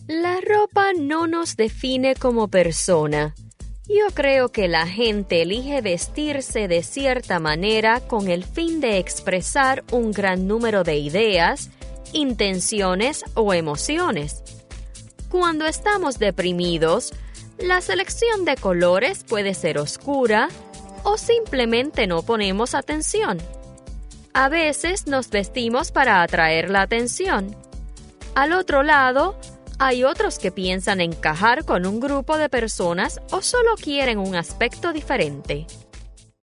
La ropa no nos define como persona. Yo creo que la gente elige vestirse de cierta manera con el fin de expresar un gran número de ideas, intenciones o emociones. Cuando estamos deprimidos, la selección de colores puede ser oscura o simplemente no ponemos atención. A veces nos vestimos para atraer la atención. Al otro lado, hay otros que piensan encajar con un grupo de personas o solo quieren un aspecto diferente.